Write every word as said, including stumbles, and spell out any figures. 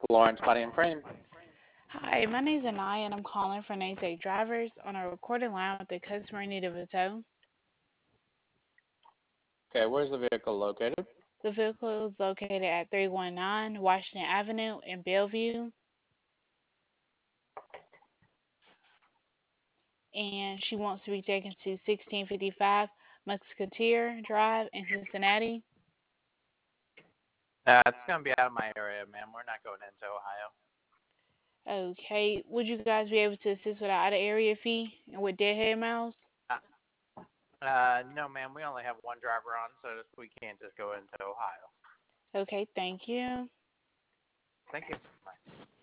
Lawrence Body and Frame. Hi, my name is Anaya and I'm calling for Nate Drivers on a recorded line with the customer in need of a tow. Okay, where's the vehicle located? The vehicle is located at three one nine Washington Avenue in Bellevue, and she wants to be taken to sixteen fifty-five Musketeer Drive in Cincinnati. Uh, it's going to be out of my area, ma'am. We're not going into Ohio. Okay, would you guys be able to assist with an out of area fee and with deadhead miles? Uh, uh, no, ma'am. We only have one driver on, so we can't just go into Ohio. Okay, thank you. Thank you. Bye.